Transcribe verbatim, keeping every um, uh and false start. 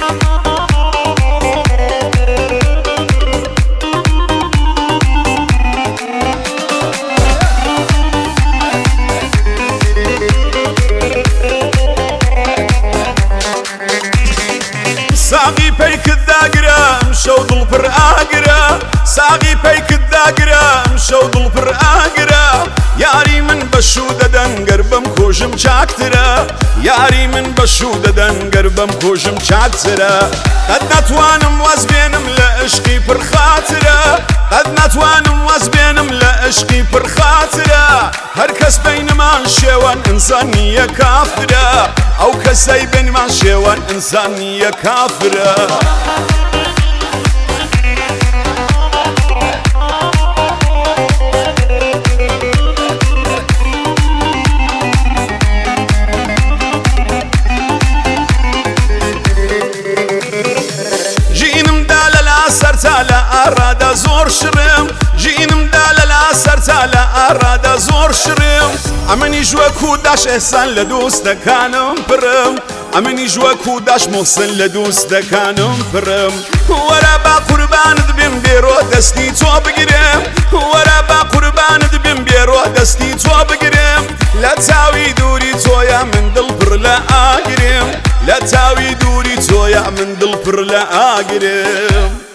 ساقی پیکت داگرم شو دڵ پڕ ئاگرە ساقی پیکت داگرم شو دڵ پڕ ئاگرە یاری من بەشوو دەدەن گەر بەم کۆژم چاکترە یاری من بەشوو دەدەن گەر بەم کۆژم چاکترە قەت ناتوانم واز بێنم لە عشقی پڕ خاترە قەت ناتوانم واز بێنم لە عشقی پڕ خاترە هەر کەس بینمان شێوەن ئینسان نییە کافرە ئەو کەسەی بینمان شێوەن ئینسان نییە کافرە سەرتا لە ئارادا زۆر شڕم ژینمدا لەلا سەرتا لە ئارادا زۆر شڕم ئەمەنیش وەکو داش ئێحسان لە دۆستەکانم پڕم ئەمەنیش وەکو داش مۆحسن لە دۆستەکانم پڕم وەرە با قوربانت بم بێرۆ دەستی تۆ بگرم وەرە با قوربانت بم بێرۆ دەستی تۆ بگرم لە چاوی دووری تۆیە من دڵ پڕ لە ئاگرم لە چاوی دووری تۆیە من دڵ پڕ لە ئاگرم